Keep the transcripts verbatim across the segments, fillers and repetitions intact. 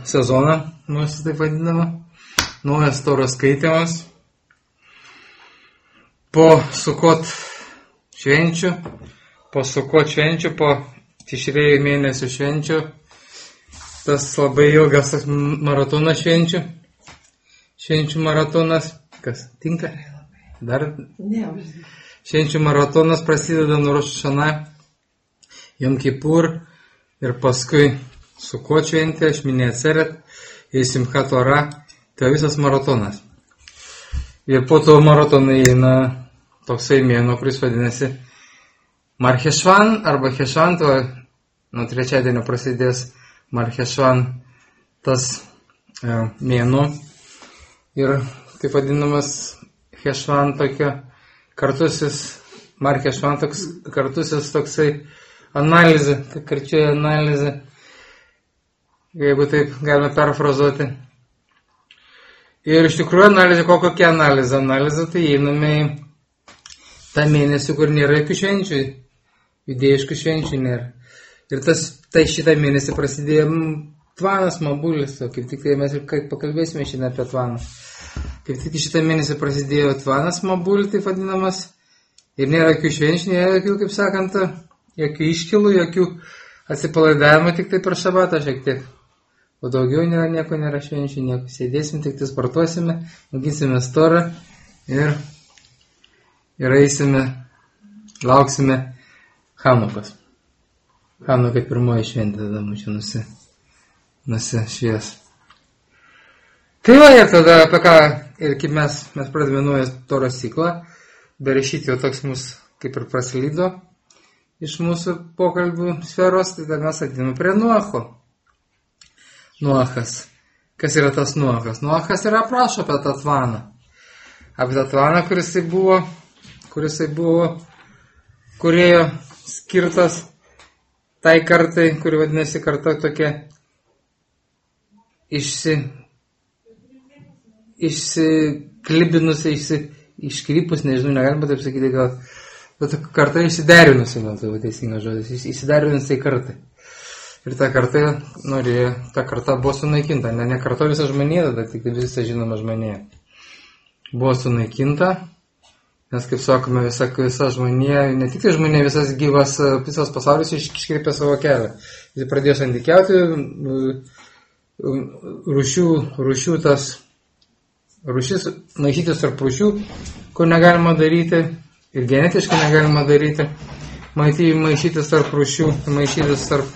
sezoną, mūsų taip vadinama, naujas Toros skaitimas. Po Sukot švenčių, po Sukot švenčių, po Tišrėjų mėnesių švenčių, tas labai ilgas maratonas švenčių, švenčių maratonas, kas tinka? Dar? Ne. Švenčių maratonas prasideda nuo Roš Hašana, Jom Kipur ir paskui Sukot šventė, Šminė Atseret ir Simchat Torah, tai visas maratonas. Ir po to maratoną įeina toksai mėnuo, kuris vadinasi Mar Cheshvan arba Cheshvan, to nuo trečiadienio prasidės Mar Cheshvan tas e, mėnuo. Ir taip vadinamas Cheshvan tokia kartusis, Mar Cheshvan toks kartusis toksai analizė, karčioje analizė, jeigu taip galime perfrazuoti. Ir iš tikrųjų analizė, kokia analizė? Analizė, tai einame į tą mėnesį, kur nėra jokių švenčių, judėjiškų švenčių nėra. Ir tas, tai šitą mėnesį prasidėjo Tvanas Mabulis, o kaip tik tai mes ir pakalbėsime šiandien apie Tvaną. Kaip tik šitą mėnesį prasidėjo Tvanas Mabulis, taip vadinamas, ir nėra jokių švenčių, nėra jokių, kaip sakant, jokių iškilų, jokių atsipalaidavimų, tik tai per šabatą šiek tiek. O daugiau nėra, nieko nėra švenčių, nieko. Sėdėsim, tik tai sportuosime, auginsime storą ir, ir eisime, lauksime Chanukos. Chanuka pirmoji šventė, tada mūsų nusi, nusišvies. Tai va, ir tada apie ką, ir kaip mes, mes pradėjome naują Toros ciklą, Berešit jau toks mūsų kaip ir praslydo iš mūsų pokalbių sferos, tai tada mes atėjome prie Nuocho. Nuochas. Kas yra tas Nuochas? Nuochas yra aprašo apie tą Tvaną. Apie tą Tvaną, kuris tai buvo, kuris tai buvo, kurėjo skirtas tai kartai, kuri vadinasi karta tokia išsi, išsiklibinusi, išsi, iškrypus, nežinau, negalima taip sakyti, gal, bet karta išsiderinusi, gal tai teisingas žodis, išsiderinusi kartai. Ir ta karta norėjo, ta karta buvo sunaikinta, ne, ne karta visa žmonija, tada tik visa žinoma žmonija. Buvo sunaikinta, nes, kaip sakome, visa, visa žmonija, ne tik tai žmonija, visas gyvas, visas pasaulis iškreipė savo kelią. Jis pradėjo santykiauti, rūšių, rūšių tas, rūšis, maišytis tarp rūšių, kur negalima daryti, ir genetiškai negalima daryti, maišytis tarp rūšių, maišytis tarp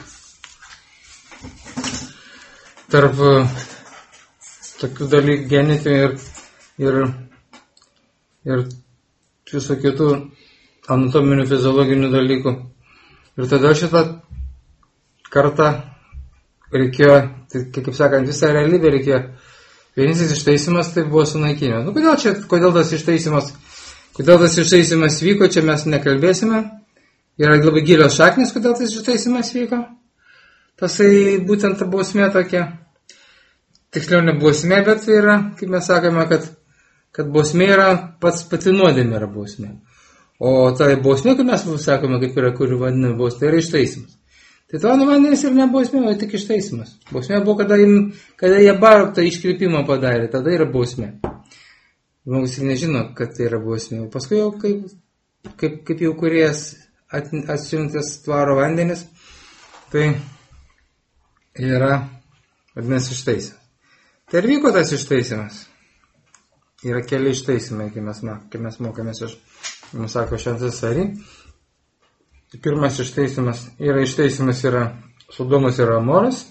tarp tokių dalykų genetinių ir, ir, ir visų kitų anatominių, fiziologinių dalykų. Ir tada šitą kartą reikėjo, tai, kaip sakant, visą realybę reikėjo. Vienintelis ištaisimas tai buvo sunaikinimas. Nu, kodėl, čia, kodėl tas ištaisimas, kodėl tas ištaisimas vyko, čia mes nekalbėsime. Yra labai gilios šaknis, kodėl tas ištaisimas vyko. Tasai būtent ta bausmė tokia. Tiksliau ne bausmė, bet tai yra, kaip mes sakome, kad, kad bausmė yra pats pati nuodėmė yra bausmė. O ta bausmė, kaip mes sakome, kaip yra, kuri vadiname bausmė, tai yra ištaisimas. Tai Tvano vandenis ir ne bausmė, o tik ištaisimas. Bausmė buvo, kada, kada jie barktą iškreipimą padarė, tada yra bausmė. Žmogus ir nežino, kad tai yra bausmė. Paskui jau kaip, kaip, kaip jau kuriejas atsiuntęs Tvaro vandenis, tai yra vadinasi ištaisimas. Tai ir vyko tas ištaisimas. Yra keli ištaisimai, kai mes, kai mes mokomės iš, mums sako, šventas Sari. Pirmas ištaisimas yra ištaisimas yra Sodomas ir Amoras,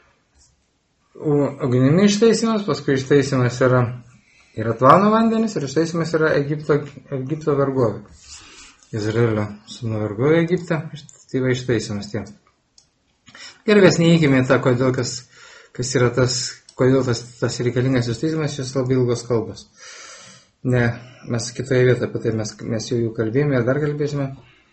ugnimi ištaisimas, paskui ištaisimas yra, yra Tvano vandenis ir ištaisimas yra Egipto, Egipto vergovė. Izraelio sūnų vergovė Egipte, tai va ištaisimas tie. Ir mes neįkime tą, kodėl kas, kas yra tas, kodėl tas, tas reikalingas ištaisimas, šis labai ilgos kalbos. Ne, mes kitoje vietoje apie tai mes, mes jau jų kalbėjome ir dar kalbėsime.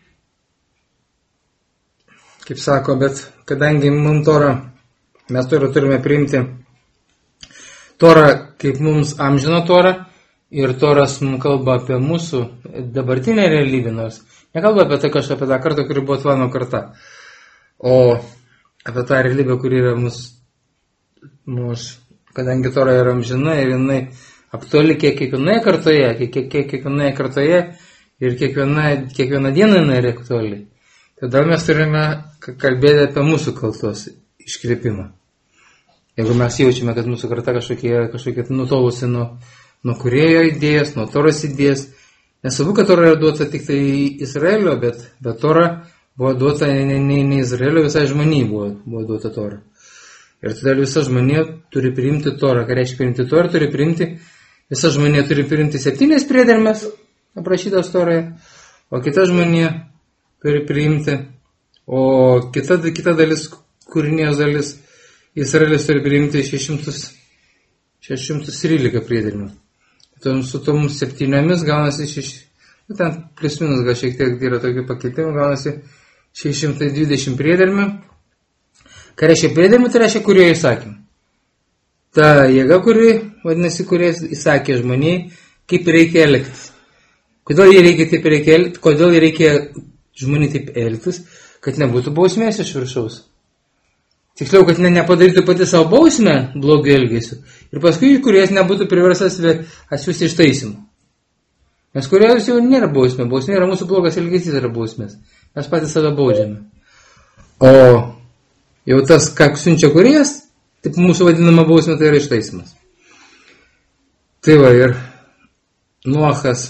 Kaip sako, bet kadangi mums Torą, mes Torą turime priimti Torą kaip mums amžino Torą ir Toras mums kalba apie mūsų dabartinę realybę, nors nekalba apie tai kažką apie tą kartą, kuri buvo Tvano karta, o apie tą realybę, kuri yra mūsų mūsų, kadangi Tora yra amžina ir jinai aktuali kiek kiekvienoje kartoje, kiek, kiek, kiek kiekvienoje kartoje ir kiekviena, kiekviena diena jinai yra aktuali. Tada mes turime kalbėti apie mūsų kaltos iškreipimą. Jeigu mes jaučiame, kad mūsų karta kažkokie, kažkokie nutolusi nuo, nuo kūrėjo idėjas, nuo Toros idėjas, nesvarbu, kad Tora yra duota tik tai Izraelio, bet, bet Tora buvo duota ne, ne, ne Izraelio, visai žmonijai buvo, buvo duota Tora. Ir tada visa žmonija turi priimti Torą. Ką reiškia priimti Torą? Turi priimti, visa žmonija turi priimti septynės priedermes, aprašytas Toroje, o kita žmonija turi priimti, o kita, kita dalis, kūrinijos dalis, Izraelis turi priimti šeši šimtus trylika priedermių. Su tom septyniomis gaunasi šeši, nu, ten plius minus gal šiek tiek yra tokių pakeitimų, gaunasi šeši šimtai dvidešimt priedermių. Ką reiškia priedermių, tai reiškia kuriojo įsakymą. Ta jėga, kuri, vadinasi, kurie įsakė žmoniai, kaip reikia elgtis. Kodėl jie reikia taip reikia elgtis, kodėl jie reikia žmoniai taip elgtis, kad nebūtų bausmės iš viršaus. Tiksliau, kad ne, nepadarytų pati savo bausmę blogio elgesiu. Ir paskui, kuriejas nebūtų priversas atsiųsti ištaisimą. Nes kuriejas jau nėra bausmė. Bausmė yra mūsų blogas elgesys, yra bausmės. Mes patys save baudžiame. O jau tas, ką siunčia kuriejas, taip mūsų vadinama bausmė, tai yra ištaisimas. Tai va, ir Nuochas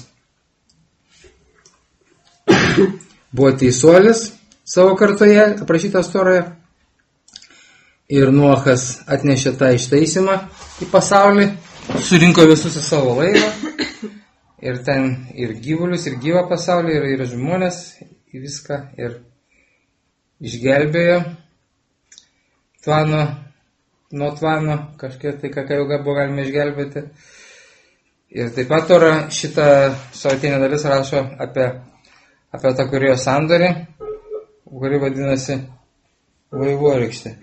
buvo teisuolis savo kartoje, aprašytas Toroje. Ir Nuochas atnešė tą ištaisimą į pasaulį, surinko visus į savo laivą, ir ten ir gyvulius, ir gyvą pasaulį, ir, ir žmonės, į viską, ir išgelbėjo tvano, nuo tvano, kažkiek tai, ką jau buvo galima išgelbėti. Ir taip pat Tora šitą savatinę dalis rašo apie, apie tą kuriojo sandorį, kuri vadinasi vaivorykštė.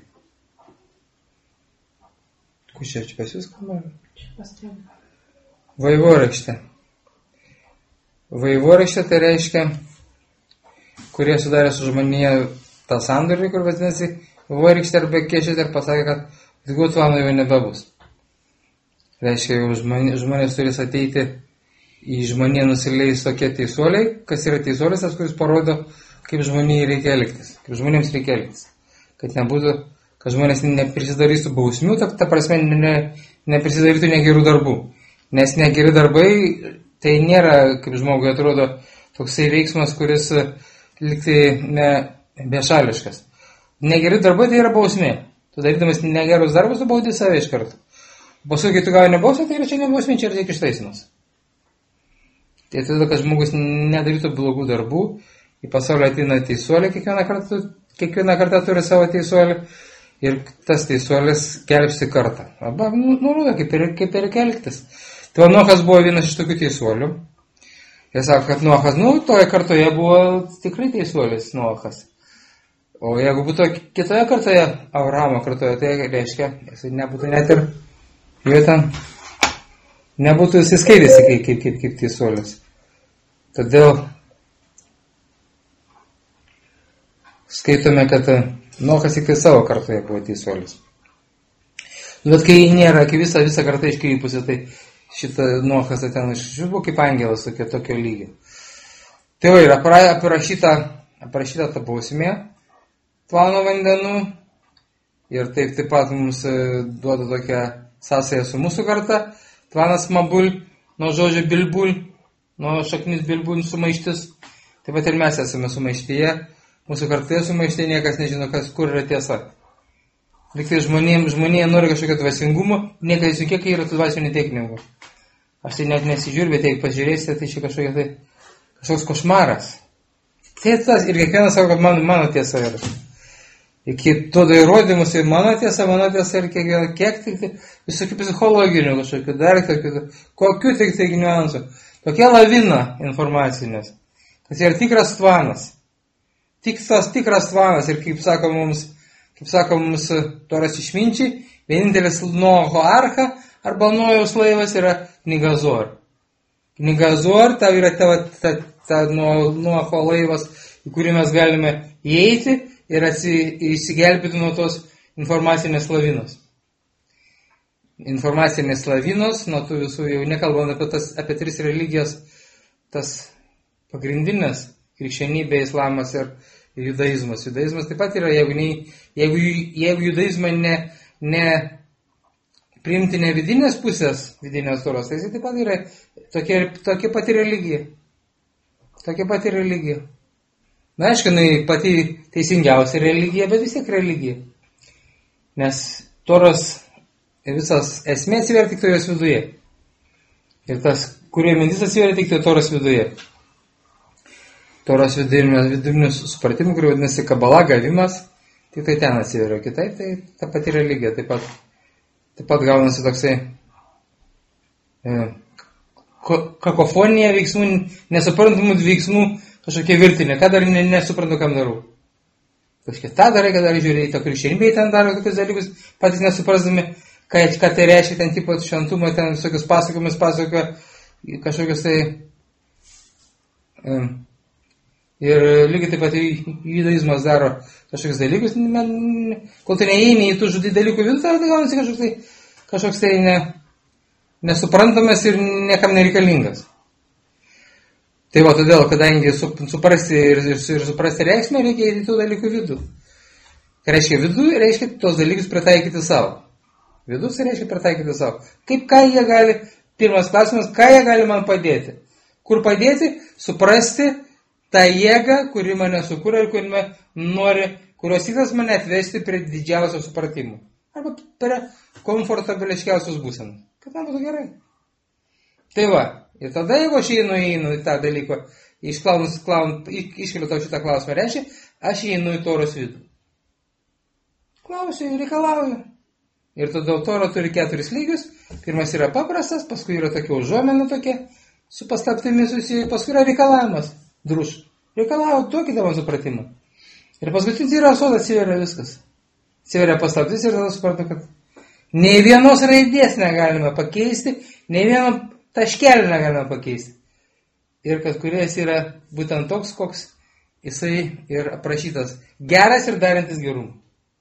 Kušia, čia pas jūs kalbame? Vaivorykštė. Vaivorykštė tai reiškia, kurie sudarė su žmonėje tą sandorį, kur vadinasi vaivorykštė arba kešėt, ir pasakė, kad daugiau tvano jau nebebus. Reiškia, jau žmonės, žmonės turės ateiti į žmonėje nusileis tokie teisuoliai. Kas yra teisuolis, tas, kuris parodo, kaip žmonėje reikia elgtis, kaip žmonėms reikia elgtis. Kad nebūtų, kad žmonės neprisidarytų bausmių, ta, ta prasme ne, neprisidarytų negerų darbų. Nes negeri darbai, tai nėra, kaip žmogui atrodo, toksai veiksmas, kuris liktai ne, bešališkas. Negeri darbai tai yra bausmė. Tu darydamas negerus darbus, tu baudi save iš karto. Paskui, kai tu gauni bausmę, tai yra čia ne bausmė, čia yra tik ištaisimas. Tai tada, kad žmogus nedarytų blogų darbų, į pasaulį ateina teisuolį, kiekvieną kartą, kiekvieną kartą turi savo teisuolį, ir tas teisuolis gelbsti kartą. Arba, nu, nurodo, kaip ir, kaip ir kelktis. Tai Nuochas buvo vienas iš tokių teisuolių. Jie sako, kad Nuochas, nu, toje kartoje buvo tikrai teisuolis Nuochas. O jeigu būtų kitoje kartoje, Avramo kartoje, tai reiškia, jisai nebūtų net ir, jo ten, nebūtų jisai skaitėsi kaip, kaip, kaip, kaip teisuolis. Todėl skaitome, kad Nuochas tik tai savo kartoje buvo teisuolis. Bet kai nėra, kai visą, visą kartą iškreipusi, tai šitą Nuochas ten iš buvo kaip angelas tokio, tokio lygio. Tai va, yra aprašyta, aprašyta ta bausmė tvano vandenų, ir taip taip pat mums duoda tokią sąsają su mūsų karta. Tvanas mabul, nuo žodžio bilbul, nuo šaknis bilbul sumaištis. Taip pat ir mes esame sumaištyje. Mūsų kartoje sumaištyje niekas nežino, kas, kur yra tiesa. Liktai žmonėms, žmonėje nori kažkokio dvasingumo, niekas juk kiek yra tų dvasinių technikų. Aš tai net nesižiūriu, bet jeigu pažiūrėsite, tai čia kažkokia tai kažkoks košmaras. Tai tas, ir kiekvienas sako, kad man, mano tiesa yra. Iki duoda įrodymus, ir mano tiesa, mano tiesa, ir kiekvieną, kiek tik tai, visokių psichologinių kažkokių, dar tokių, kokių tik tai niuansų. Tokia lavina informacinės, kad yra tikras tvanas. Tik tas tikras tvanas, ir kaip sako mums, kaip sako mums Toros išminčiai, vienintelis Noho archa arba Nojaus laivas yra knyga Zoar. Knyga Zoar, tai yra ta, ta, ta Noho laivas, į kurį mes galime įeiti ir atsi, įsigelbėti nuo tos informacinės lavinos. informacinės lavinos, nuo tų visų, jau nekalbant apie, tas, apie tris religijas, tas pagrindinės krikščionybė, islamas ir judaizmas. Judaizmas taip pat yra, jeigu, ne, jeigu, jeigu judaizmą ne, ne priimti ne vidinės pusės, vidinės toros, tai jis taip pat yra tokia, tokia pati religija. Tokia pati religija. Na, aišku, jinai pati teisingiausia religija, bet vis tiek religija. Nes toros visas esmė atsiveria tik to jos viduje. Ir tas, kurio mintis atsiveria tik to toros viduje. Toros vidurinių supratimų, kurio vadinasi kabala, gavimas, tik tai ten atsiveria. Kitaip, tai ta pati religija. Taip pat, taip pat gaunasi toksai e, kakofonija veiksmų, nesuprantamų veiksmų, kažkokia virtinė. Ką dar ne, nesuprantu, kam darau. Kažkiek tą darai, ką dar žiūrėjai, to krikščionybėje ten daro tokius dalykus, patys nesuprasdami, ką, ką tai reiškia, ten tipo šventumą, ten visokius pasakojimus pasakoja, kažkokius tai. Um, ir lygiai taip pat judaizmas daro kažkokius dalykus, man, kol tai neįeini į tų žudį dalykų vidų, tai gaunasi kažkoks tai, kažkoks tai ne, nesuprantamas ir niekam nereikalingas. Tai va, todėl, kadangi suprasti ir, ir, ir suprasti reikšmę, reikia į tų dalykų vidų. Ką reiškia vidų, reiškia tos dalykus pritaikyti savo. Vidus reiškia pritaikyti savo. Kaip, ką jie gali, pirmas klausimas, ką jie gali man padėti? Kur padėti? Suprasti tą jėgą, kuri mane sukūrė ir kuri nori, kurios tikslas mane atvesti prie didžiausio supratimo. Arba prie komfortabiliškiausios būsenos. Kad man būtų gerai. Tai va, ir tada, jeigu aš įeinu, įeinu į tą dalyką, išklaunus, klaun, iškeliu tau šitą klausimą, reiškia, aš įeinu į toros vidų. Klausiu, reikalauju. Ir todėl tora turi keturis lygius. Pirmas yra paprastas, paskui yra tokia užuomena tokia, su paslaptimis susiję, paskui yra reikalavimas. Druš. Reikalauju, duokite man supratimą. Ir paskutinis yra soda, atsiveria viskas. Atsiveria paslaptis ir tada suprantu, kad nei vienos raidės negalime pakeisti, nei vieno taškelį negalime pakeisti. Ir kad kuris yra būtent toks, koks jisai ir aprašytas. Geras ir darantis gerumą.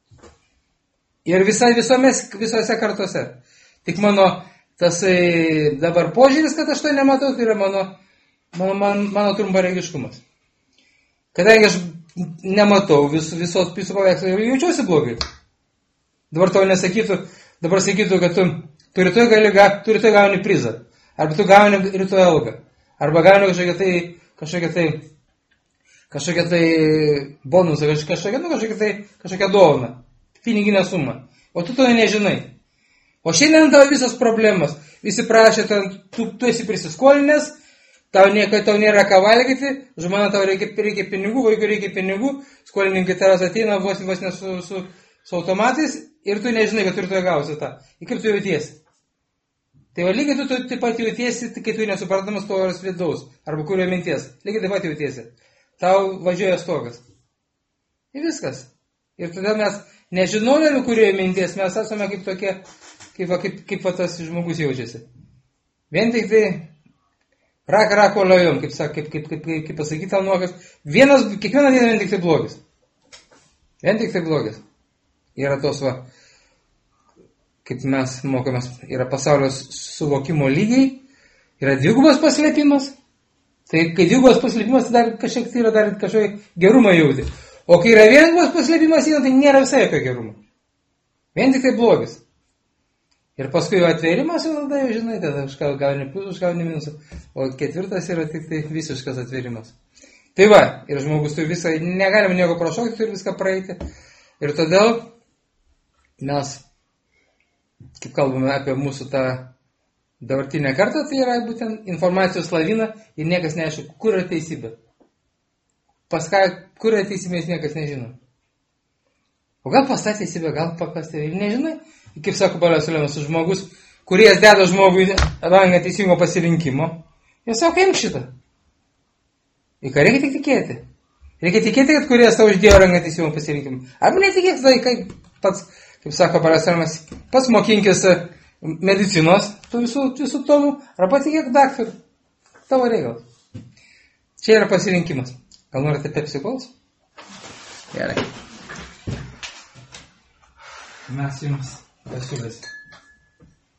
Ir visa, visomis, visose kartose. Tik mano tas dabar požiūris, kad aš to nematau, tai yra mano, mano, mano, mano trumparegiškumas. Kadangi aš nematau vis, visos pisų paveikslų ir jaučiuosi blogai. Dabar tau nesakytų, dabar sakytų, kad tu, tu rytoj gali, tu rytoj gauni prizą. Arba tu gauni rytoj algą. Arba gauni kažkokią tai, kažkokią tai, kažkokią tai bonusą, kažkokią, nu, kažkokią tai, kažkokią dovaną. Piniginę sumą. O tu to nežinai. O šiandien tavo visas problemas. Visi prašė, tu, tu esi prisiskolinęs, tau, nieko, tau nėra ką valgyti, žmona tau reikia, reikia pinigų, vaikui reikia pinigų, skolininkai tavęs ateina vos, vos ne su, su, su automatais ir tu nežinai, kad tu ir tu gausi tą. Ir kaip tu jautiesi? Tai va, lygiai tu, tu taip pat jautiesi, kai tu nesuprantamas toros vidaus, arba kurio minties. Lygiai taip pat jautiesi. Tau važiuoja stogas. Ir viskas. Ir tada mes, nežinodami kurio minties, mes esame kaip tokie, kaip, kaip, kaip va, tas žmogus jaučiasi. Vien tik tai rak rako lajom, kaip, kaip, kaip, kaip, kaip, kaip pasakyta nuogas. Vienas, kiekvieną dieną vien tik tai blogis. Vien tik tai blogis. Yra tos va, kaip mes mokomės, yra pasaulio suvokimo lygiai, yra dvigubas paslėpimas. Tai kai dvigubas paslėpimas, tai dar kažkiek tai yra dar kažkokį gerumą jauti. O kai yra vienas paslėpimas, tai nėra visai jokio gerumo. Vien tik tai blogis. Ir paskui atvėrimas, tada jau žinai, tada aš gauni pliusų, aš gauni minusų. O ketvirtas yra tik tai visiškas atvėrimas. Tai va, ir žmogus turi visą, negalime nieko prašokti, turi viską praeiti. Ir todėl mes, kaip kalbame apie mūsų tą dabartinę kartą, tai yra būtent informacijos lavina ir niekas neaišku, kur yra teisybė. Pas ką, kur yra teisybės, niekas nežino. O gal pas tą teisybę, gal pas tą ir nežinai. Kaip sako Baliosuliamas, žmogus, kurie deda žmogui rangą teisingo pasirinkimo, jis sako, imk šitą. Į ką reikia tik tikėti. Reikia tikėti, kad kurie tau uždėjo rangą teisingo pasirinkimo. Arba netikėti, tai kaip pats, kaip sako Baliosuliamas, pats mokinkis medicinos, tų visų, visų tomų, arba tikėk daktarų. Tavo reikalas. Čia yra pasirinkimas. Gal norite Pepsi Cola? Gerai. Mes jums pasiūlėsim.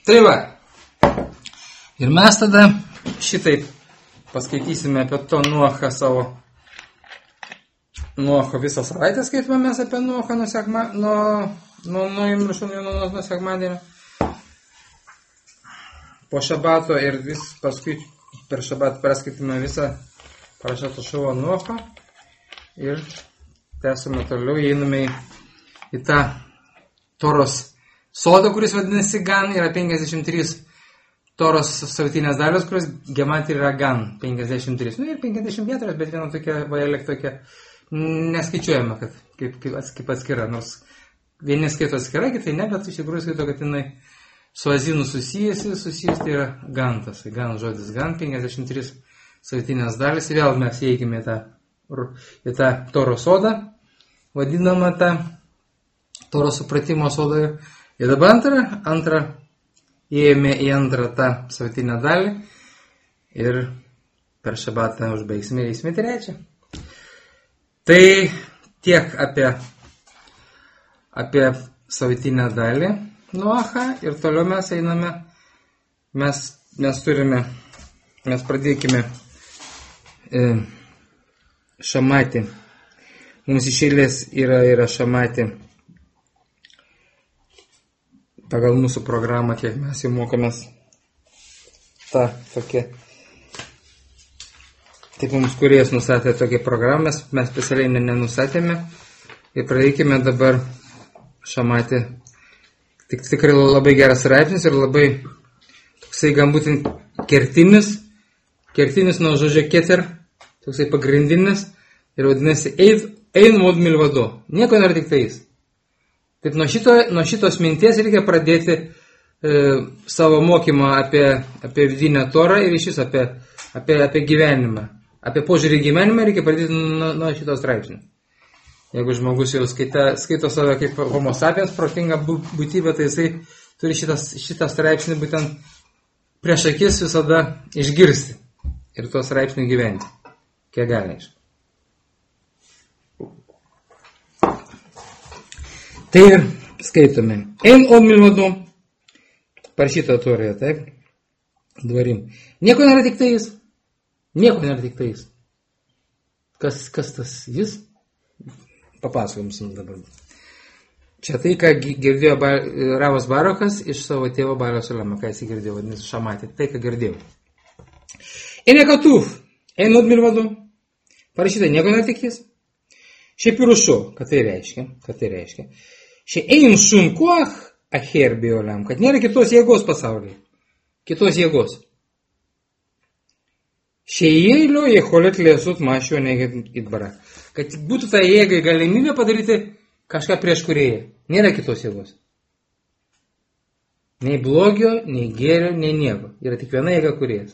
Tai va. Ir mes tada šitaip paskaitysime apie to Nuochą savo. Nuocho visą savaitę skaitome mes apie Nuochą nuo sekma, nuo, nuo, nuo įmrušų, nuo, nuo, nuo sekmadienio. Po šabato ir vis paskui per šabatą perskaitime visą Parašato Šavo Nuochą ir tęsime toliau, įeiname į, į tą Toros sodą, kuris vadinasi Gan, yra penkiasdešimt trys Toros savitinės dalios, kurios gematri yra Gan, penkiasdešimt trys. Nu ir penkiasdešimt keturi, bet viena tokia vajelek tokia neskaičiuojama, kad kaip, kaip, kaip atskira, nors vieni skaito atskira, kitai ne, bet iš tikrųjų skaito, kad jinai su azinu susijęsi, susijęs tai yra Gantas, tai Gan žodis Gan, penkiasdešimt trys savitinės dalis, ir vėl mes įeikime į tą, į tą Toro sodą, vadinamą tą Toro supratimo sodą. Ir dabar antrą, antrą, įėjome į antrą tą savitinę dalį ir per šabatą užbaigsime ir įsime trečią. Tai tiek apie, apie savitinę dalį Nuochą ir toliau mes einame, mes, mes turime, mes pradėkime e, šamatį. Mums iš eilės yra, yra šamatį. Pagal mūsų programą, kiek mes jau mokomės tą tokia. Taip mums kuriejas nustatė tokią programą, mes, mes specialiai nenusatėme ir pradėkime dabar šamatį. Tik tikrai labai geras straipsnis ir labai toksai galbūt kertinis, kertinis nuo žodžio keter, toksai pagrindinis ir vadinasi ein mod milvado. Nieko nėra tik tais. Taip nuo, šito, nuo šitos minties reikia pradėti e, savo mokymą apie, apie vidinę Torą ir iš vis apie, apie, apie gyvenimą. Apie požiūrį gyvenimą reikia pradėti nuo, nuo šitos straipsnio. Jeigu žmogus jau skaita, skaito save kaip homo sapiens, protinga būtybė, tai jisai turi šitas, šitą straipsnį būtent prieš akis visada išgirsti ir tuos straipsnį gyventi. Kiek gali iš. Tai ir skaitome. Ein od milvado, parašyta Toroje, taip, dvarim. Nieko nėra tik tai jis. Nieko nėra tik tai jis. Kas, kas tas jis? Papasakom jums dabar. Čia tai, ką girdėjo Ravas Baruchas iš savo tėvo Balio Sulamo, ką jis girdėjo, vadinasi šamatė. Tai, ką girdėjau. Eina katuf, ein od milvado, parašyta, nieko nėra tik jis. Šiaip ir užšau, kad tai reiškia, kad tai reiškia. Ein šum koach acher biolam, kad nėra kitos jėgos pasaulyje. Kitos jėgos. Šeilio jecholet lėsut mašio negit itbara. Kad būtų ta jėgai galimybė padaryti kažką prieš kurėją. Nėra kitos jėgos. Nei blogio, nei gėrio, nei nieko. Yra tik viena jėga kurėjas.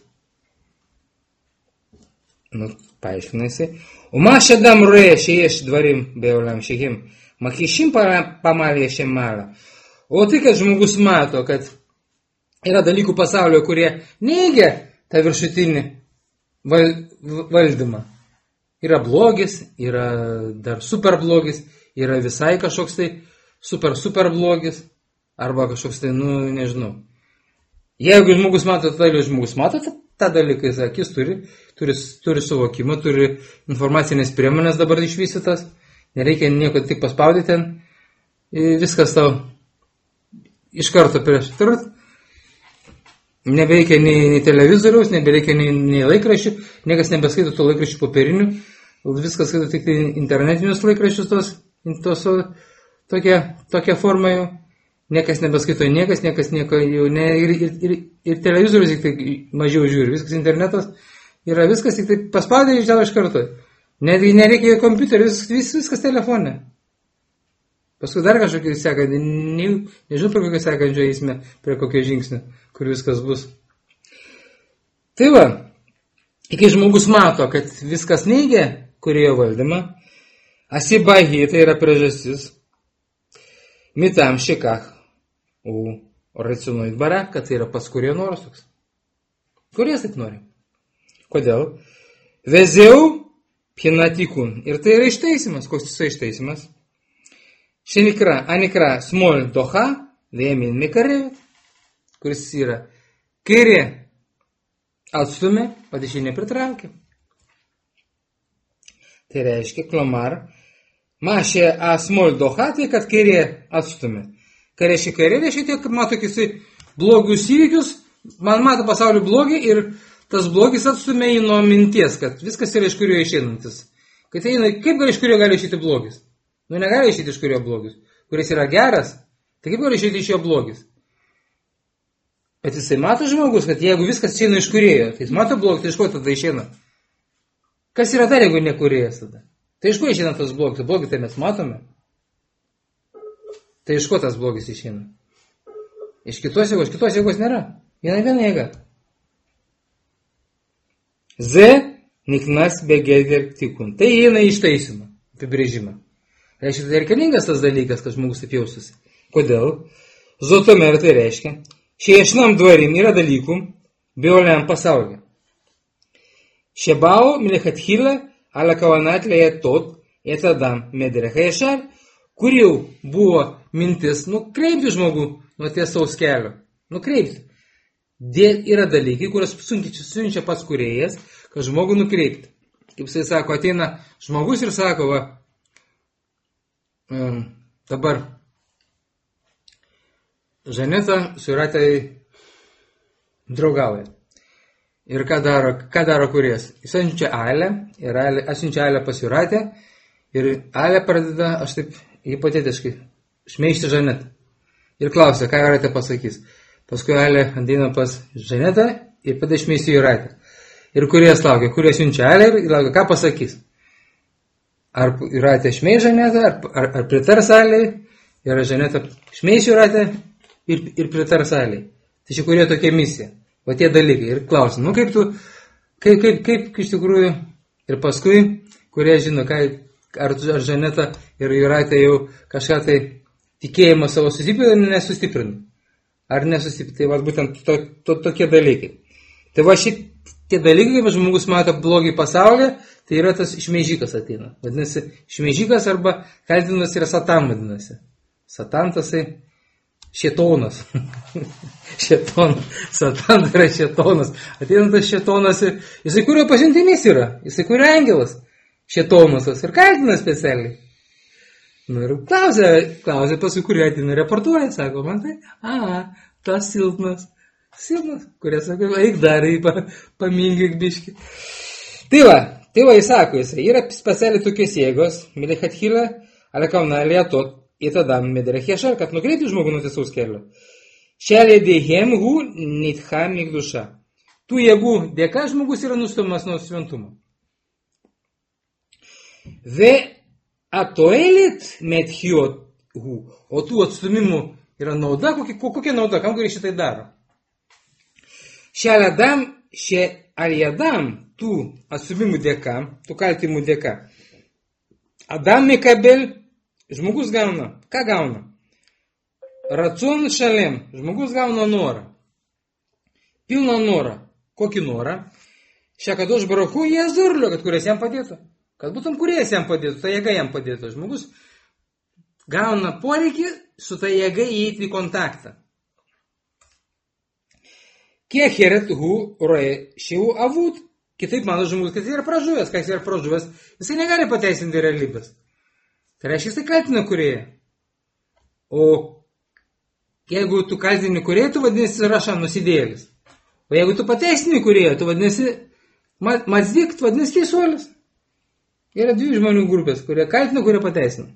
Nu, paaiškina jisai. O mašia dam roja šeieš dvarim biolam šehim. Makishim pamalė šiam malą. O tai, kad žmogus mato, kad yra dalykų pasaulio, kurie neigia tą viršutinį val, valdymą. Yra blogis, yra dar super blogis, yra visai kažkoks tai super super blogis, arba kažkoks tai, nu, nežinau. Jeigu žmogus mato tą dalyką, žmogus mato tą dalyką, jis akis turi, turi, turi suvokimą, turi informacinės priemonės dabar išvystytas. Nereikia nieko tik paspaudyti ten, viskas tau iš karto prieš turut. Nebereikia nei, nei televizoriaus, nebereikia nei, nei laikraščių, niekas nebeskaito tų laikraščių popierinių, viskas skaito tik tai internetinius laikraščius, tos, tos tokia, tokia forma jau. Niekas nebeskaito niekas, niekas nieko jau ne, ir, ir, ir, ir televizorius tik tai mažiau žiūri, viskas internetas, yra viskas tik tai paspaudė iš tavo iš karto. Netgi nereikia kompiuterio, vis, vis, viskas telefone. Paskui dar kažkokį sekantį, ne, nežinau, prie kokio sekančio eisime, prie kokio žingsnio, kur viskas bus. Tai va, kai žmogus mato, kad viskas neigia kurėjo valdymą, asibahi, tai yra priežastis, mitam šikach, o racionuojant bara, kad tai yra pas kurėjo noras toks. Kurijas taip nori. Kodėl? Vezeu pinatikun. Ir tai yra išteisimas. Koks jis išteisimas? Šinikra, anikra, smol doha, vėmin mikarevit. kuris yra kairė atstumė, o dešinė pritraukia. Tai reiškia, klomar, mašė asmol dohatai, kad kairė atstumė. Ką reiškia kairė, reiškia tiek, kad mato kisai blogius įvykius, man mato pasaulio blogį ir tas blogis atstumė jį nuo minties, kad viskas yra iš kurio išeinantis. Kad eina, kaip gali iš kurio gali išeiti blogis? Nu, negali išeiti iš kurio blogis. Kuris yra geras, tai kaip gali išeiti iš jo blogis? Bet jisai mato žmogus, kad jeigu viskas išeina iš kurėjo, tai jis mato blogis, tai iš ko tada išeina? Kas yra dar, jeigu ne kurėjas tada? Tai iš ko išeina tas blogis? Blogis tai mes matome. Tai iš ko tas blogis išeina? Iš kitos jėgos, kitos jėgos nėra. Viena viena jėga. Z niknas begeder tikun. Tai įeina į ištaisymą, apibrėžimą. Reiškia, tai reikalingas tas dalykas, kad žmogus taip jaustusi. Kodėl? Zotomer tai reiškia, šešinam dvarim yra dalykų bioliam pasaulyje. Šebao milechatchila ala kavanat lejetot etadam mederecha yešar, kur jau buvo mintis nukreipti žmogų nuo tiesaus kelio. Nukreipti. Dėl yra dalykai, kurios siunčia pats kūrėjas, kad žmogų nukreipti. Kaip jisai sako, ateina žmogus ir sako, va, um, dabar Žaneta su Jūratė draugauja. Ir ką daro, ką daro kūrėjas? Jis atsiunčia Alę, ir Alė, atsiunčia Alę pas Jūratę, ir Alė pradeda, aš taip hipotetiškai, šmeižti Žanetą. Ir klausia, ką Jūratė pasakys. Paskui Alė ateina pas Žanetą ir pada šmeižti Jūratę. Ir kūrėjas laukia, kūrėjas siunčia Alę ir laukia, ką pasakys. Ar Jūratė šmeiž Žanetą, ar, ar, ar pritars Alei, ir Žaneta šmeiž Jūratę ir, ir pritars Alei. Tai čia kūrėjo tokia misija. O tie dalykai. Ir klausia, nu kaip tu, kaip, kaip, kaip iš tikrųjų, ir paskui, kurie žino, ką, ar, ar Žaneta ir Jūratė jau kažką tai tikėjimo savo sustiprino, nesustiprino. Ar nesustiprino. Tai va, būtent to, to, tokie dalykai. Tai va šitie dalykai, kaip žmogus mato blogį pasaulyje, tai yra tas šmeižikas ateina. Vadinasi, šmeižikas arba kaltinas yra Satan vadinasi. Satan tasai šėtonas. Šėtonas. Satan yra šėtonas. Ateina tas šėtonas ir jisai kurio pažintinys yra. Jisai kurio angelas. Šėtonasas ir kaltina specialiai. Nu ir klausė, klausė paskui, kurie ateina reportuoja, sako, man tai, a, tas silpnas. Silpnas, kurie sako, eik dar, pa, pamingyk biški. Tai va, tai va, jis sako, jisai yra specialiai tokios jėgos, milechatchila, alekauna lietot, įtadam mederech yešar, kad nukreipti žmogų nuo tiesaus kelio. Šelė dėhem hu nitham mikduša. Tų jėgų dėka žmogus yra nustumas nuo šventumo. Ve atoelit methiot hu. O tų atstumimų yra nauda, kokia, kokia nauda, kam kurie šitai daro. Šeladam, še aliadam, tų atstumimų dėka, tų kaltimų dėka. Adam mikabel, žmogus gauna. Ką gauna? Racon šalem. Žmogus gauna norą. Pilną norą. Kokį norą? Šekadoš baruchu jėzurlio, kad kurias jam padėtų. Kad būtum kurias jam padėtų, ta jėga jam padėtų. Žmogus gauna poreikį su ta jėga įeiti į kontaktą. Kiek heret hu roe šių avut. Kitaip mano žmogus, kad jis yra pražuvęs. Kai jis yra pražuvęs, jisai negali pateisinti realybės. Tai reiškia, jisai kaltina kūrėją. O jeigu tu kaltini kūrėją, tu vadinasi rašan nusidėlis. O jeigu tu pateisini kūrėją, tu vadinasi mazdik, tu vadinasi teisuolis. Yra dvi žmonių grupės, kurie kaltina, kurie pateisina.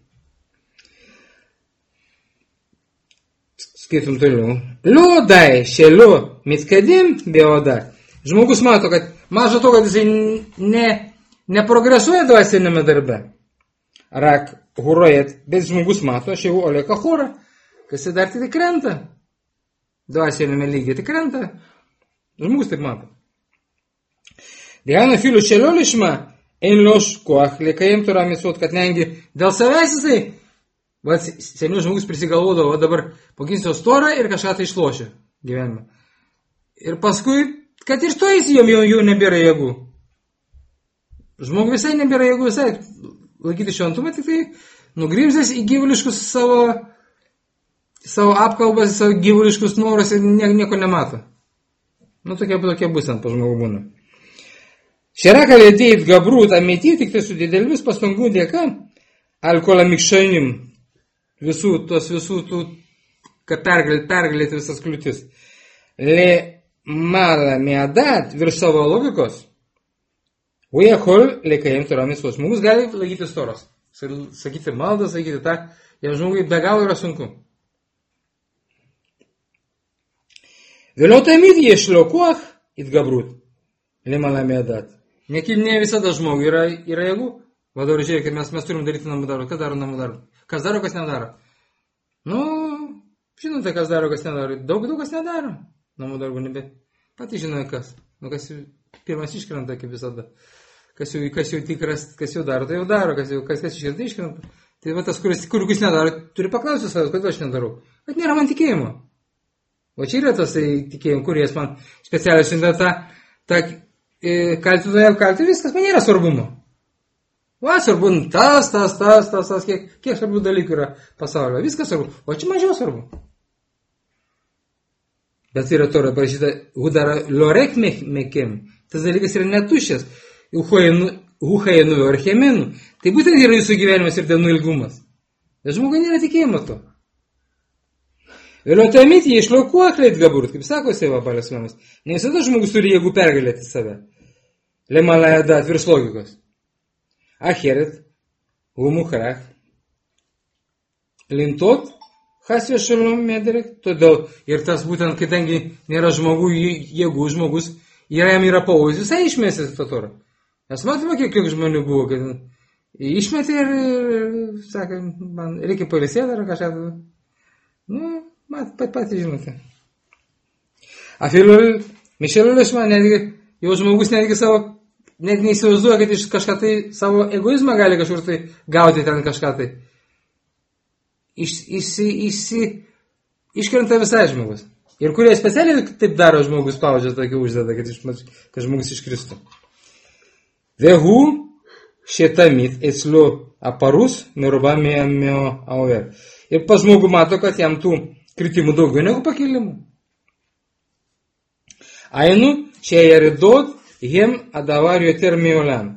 Skaitom toliau. Liudai, šeliu, mitkadim, beoda. Žmogus mato, kad mažo to, kad jisai ne, neprogresuoja dvasinėme darbe. Rak hurojat, bet žmogus mato, aš jau oleka hurą, kas jis dar tik krenta. Dvasinėme lygiai tik krenta. Žmogus taip mato. Dėhana filių šelio lišma, ein loš koach, liekajem turą misuot, kad nengi dėl savęs jisai, va, seniau žmogus prisigalvodavo, o dabar paginsiu storą ir kažką tai išlošia gyvenime. Ir paskui, kad iš to jis jau, jau, jau nebėra jėgų. Žmogui visai nebėra jėgų, visai laikyti šventumą, tik tai nugrimzęs į gyvuliškus savo savo apkalbas, savo gyvuliškus norus ir nieko nemato. Nu, tokia, tokia būsena po žmogų būna. שרק על ידי התגברות אמיתית, tik tai su didelėmis pastangų dėka, alkoholą mikšainim, visų tos visų tų, kad pergalėti, pergalėti visas kliūtis, le malą meadat virš savo logikos, o jie kol leikaim toromis tos žmogus gali laikyti storos. Sakyti maldą, sakyti tą, jam žmogui be galo yra sunku. Vėliau tamid יש לו כוח התגברות למעלה מהדת. Ne, ne visada žmogui yra, yra jėgų. Vadovai, žiūrėkit, mes, mes turim daryti namų darbą. Kas daro namų darbą? Kas daro, kas nedaro? Nu, žinote, kas daro, kas nedaro. Daug, daug kas nedaro. Namų darbų nebe. Patys žinote, kas. Nu, kas jau pirmas iškrenta, kaip visada. Kas jau, kas jau tikras, kas jau daro, tai jau daro. Kas jau, kas, kas iškrenta, iškrenta. Tai va tas, kuris, kur kuris nedaro, turi paklausti savęs, kodėl aš nedarau. Bet nėra man tikėjimo. O čia yra tas tikėjimo, kuris man specialiai šiandien tą, tą kalti, kalti, viskas, man nėra svarbumo. Va, svarbu tas, tas, tas, tas, tas, kiek, kiek svarbių dalykų yra pasaulio. Viskas svarbu, o čia mažiau svarbu. Bet yra to, parašyta, hudara lorek mekem. Tas dalykas yra netušęs. Huhainu archemenu. Tai būtent yra jūsų gyvenimas ir dienų ilgumas. Bet žmogui nėra tikėjimo to. Vėliau tamit jie išlauku akleit gaburut, kaip sako Seva Balės Lamas. Ne visada žmogus turi jėgų pergalėti save. Lemaląją dat virš logikos. Aheret, umuchrach, lintot, hasvė šalom medirek. Todėl ir tas būtent, kadangi nėra žmogų jėgų, žmogus, jam yra pavojus, visai išmėsės tą torą. Nes matome, kiek, kiek žmonių buvo, kad išmetė ir, sakė, man reikia pailsėti ar kažką. Nu, mat, pat patys žinote. Afilul, Mišelulis man netgi, jau žmogus netgi savo, net neįsivaizduoja, kad iš kažką tai savo egoizmą gali kažkur tai gauti ten kažką tai. Iš, išsi, išsi, iškrenta visai žmogus. Ir kurie specialiai taip daro žmogus, spaudžia tokį uždeda, kad, iš, kad žmogus iškristų. Vehu šetamit etsliu aparus merubamėjo auver. Ir pas žmogų mato, kad jam tų kritimų daugiau negu pakilimų. Ainu, čia jeridot, jiem adavar יותר מעולם.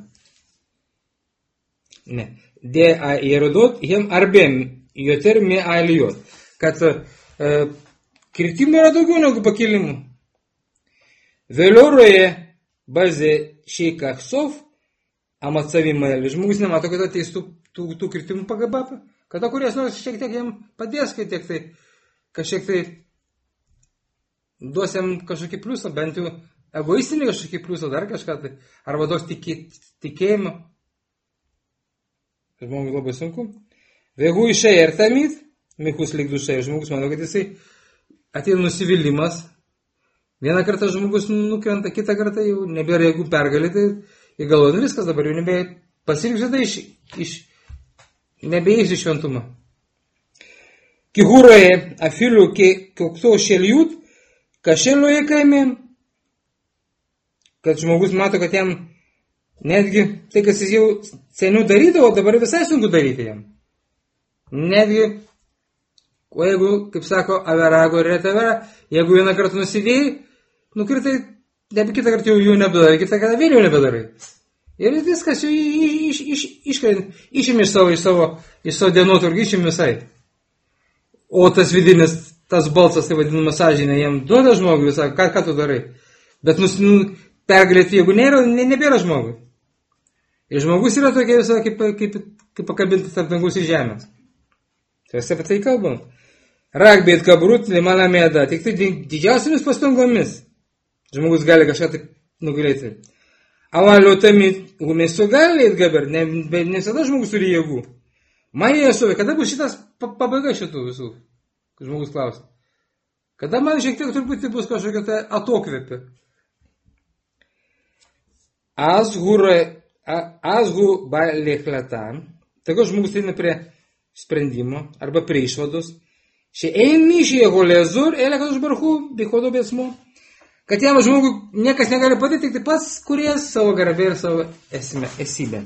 Ne. De jeridot, jiem arbėm יותר מהעליות. Kad e, kritimų yra daugiau negu pakilimų. Vėliau roje bazė šeika sov, amatsavimu elį. Žmogus nemato, kad ateis tų, tų, tų kritimų pagabapą. Kada kurias nors šiek tiek jam padės, kai tiek tai kažkiek tai duos jam kažkokį pliusą, bent jau egoistinį kažkokį pliusą, dar kažką tai, arba duos tiki, tikėjimą. Žmogui labai sunku. Vėgu išai ir tamit, mikus lyg dušai, žmogus mano, kad jisai ateina nusivylimas. Vieną kartą žmogus nukrenta, kitą kartą jau nebėra jėgų pergalėti, į galvoju, nu viskas dabar jau nebe pasilikšta iš, iš nebeiš iš šventumą. Ki huroje afilu kokto šeliut, kašeloje kaimėm, kad žmogus mato, kad jam netgi tai, kas jis jau seniau darydavo, dabar visai sunku daryti jam. Netgi, o jeigu, kaip sako, averago ir retavera, jeigu vieną kartą nusidėjai, nukritai, nebe kitą kartą jau jų nebedarai, kitą kartą vėl jau nebedarai. Ir viskas jau iš, iš, iš, išėmė iš savo, iš savo, iš savo dienotvarkį, išėmė visai. O tas vidinis, tas balsas, tai vadinama sąžinė, jam duoda žmogui visą, ką, ką tu darai. Bet nus, nu, pergalėti, jeigu nėra, ne, nebėra žmogui. Ir žmogus yra tokia visą, kaip, kaip, kaip pakabintas tarp dangus ir žemės. Tai apie tai kalbam. Ragbėt kabrut, limana mėda. Tik tai didžiausiamis pastangomis žmogus gali kažką tai nugalėti. Avalio tamit, mes su gali atgaber, ne, ne visada žmogus turi jėgų. Man jie suvė, kada bus šitas pabaiga šitų visų? Žmogus klausia. Kada man šiek tiek turbūt bus kažkokia tai atokvėpė. Azgu balėklatan, taigi žmogus eina prie sprendimo arba prie išvados. Šie eini šie golezur, elekas užbarhų, bihodo besmu. Kad jam žmogui niekas negali padėti, tik tai pats kuries savo garbę ir savo esmę, esybę.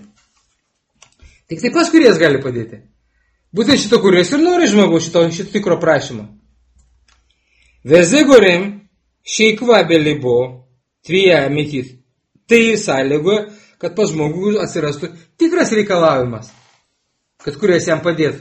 Tik tai pats kuries gali padėti. Būtent šito kuries ir nori žmogus, šito, šito tikro prašymo. וזה גורם שיקבע בליבו tvyja amitys. Tai sąlygoja, kad pas žmogų atsirastų tikras reikalavimas, kad kuris jam padėtų.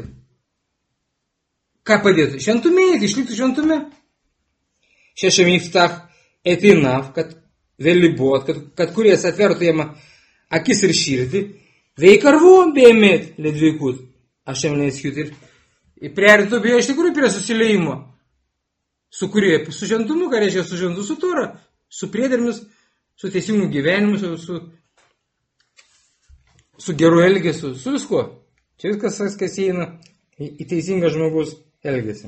Ką padėtų? Šventume, išliktų šventume. Šešam įftach etinav, kad vėlibot, kad, kad kuris atvertų jam akis ir širdį, veikarvu bėmėt ledvikut. Aš jam neįskit ir, ir priartų beje iš tikrųjų prie susiliejimo. Su kurie, su šventumu, ką reiškia su šventu, su tora, su priedermis, su teisingu gyvenimu, su, su, su geru elgesiu, su viskuo. Čia viskas, kas įeina į, į teisingą žmogus elgesį.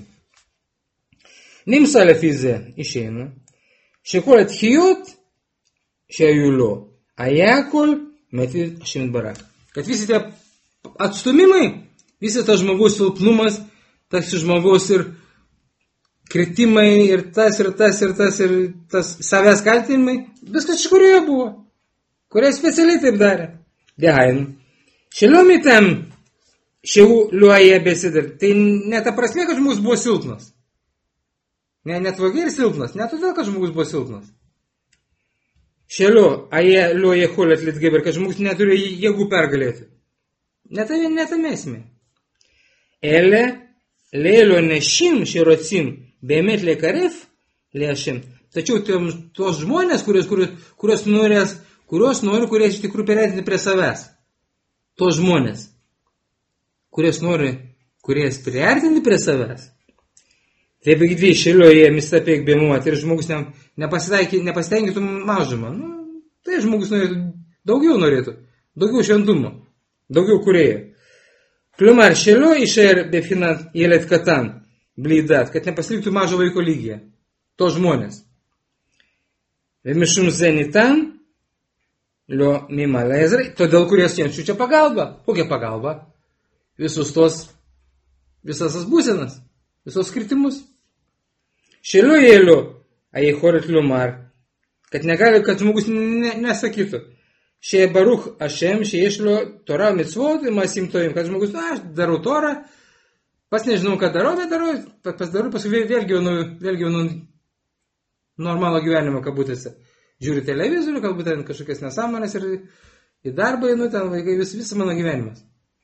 Nimsa lefize išeina, šekol atchijot, šiajuliu, ajakol, metit šimit barak. Kad visi tie atstumimai, visi tas žmogaus silpnumas, tas žmogaus ir kritimai, ir tas, ir tas, ir tas, ir tas savęs kaltinimai, viskas iš kurioje buvo, kurie specialiai taip darė. Dehain. Šeliomitam šiau liuoja besidar. Tai ne ta prasme, kad žmogus buvo silpnas. Ne, net vagiai ir silpnas, ne todėl, kad žmogus buvo silpnas. Šelio, aje liuoja cholet litgeber, kad žmogus neturi jėgų pergalėti. Netame, netame esmė. Ele, lėlio nešim širocim, Bėmet lekaref lėšim. Tačiau tos žmonės, kurios, kurios, kurios, norės, kurios nori, kurie iš tikrųjų perėtinti prie savęs. Tos žmonės, kurios nori, kurie priartinti prie savęs. Taip iki šilioje mistapėk bėmuoti ir žmogus ne, nepasitenkintų mažumą. Nu, tai žmogus norėtų, daugiau norėtų, daugiau šventumo, daugiau kūrėjo. Kliumar šilio išėr bėfinant jėlėt katan. Blydat, kad nepasiliktų mažo vaiko lygyje. To žmonės. Vemišum zenitan, lio mimala ezrai, todėl kurie sienčių čia pagalba. Kokia pagalba? Visus tos, visas tas būsenas, visos kritimus. Šėliu jėliu, aichorit liumar, kad negali, kad žmogus ne, nesakytų. Šie baruch Ašem, šie išlio Torah mitzvot, masim tojim, kad žmogus, na, aš darau Torą, pas nežinau, ką darau, bet darau, pasidarau, paskui vėl gyvenu, vėl gyvenu normalų gyvenimą, kabutėse. Žiūriu televizorių, galbūt ten kažkokias nesąmonės ir į darbą einu, ten vaikai, vis, visas mano gyvenimas.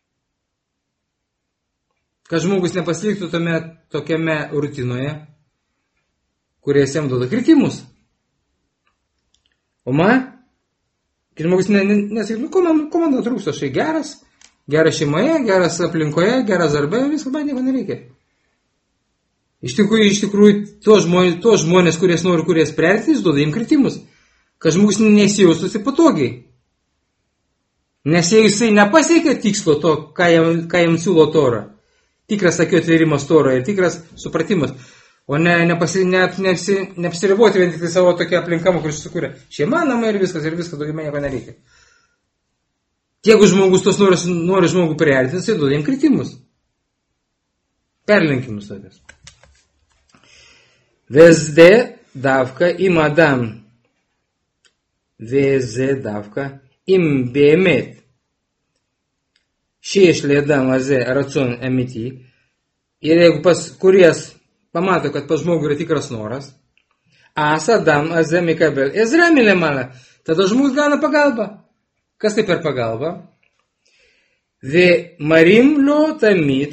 Kad žmogus nepasiliktų tome tokiame rutinoje, kurie jam duoda kritimus. O man, kai žmogus nesakytų, nu, ko man, ko man trūksta, aš geras, geras šeimoje, geras aplinkoje, geras darbe, viską man nieko nereikia. Iš tikrųjų, iš tikrųjų, tos žmonės, tos žmonės kurie nori, kurie priartins, duoda jiems kritimus, kad žmogus nesijaustųsi patogiai. Nes jei jisai nepasiekia tikslo to, ką jam, ką jam siūlo Tora, tikras akių atvėrimas Toroje ir tikras supratimas, o ne nepasi, ne, nepsi, neapsiriboti vien tik savo tokia aplinkama, kuris sukūrė šeima, namai ir viskas, ir viskas, daugiau man nieko nereikia. Jeigu žmogus tos nori, nori žmogų priartinti, tai duoda jam kritimus. Perlenkimus tokias. Vezde davka im adam. Vezde davka im beemet. שיש לאדם הזה רצון אמיתי, ir jeigu pas kuries pamato, kad pas žmogų yra tikras noras, as adam הזה מקבל עזרה מלמעלה, tada žmogus gauna pagalbą. Kas tai per pagalbą? ומרים לו תמיד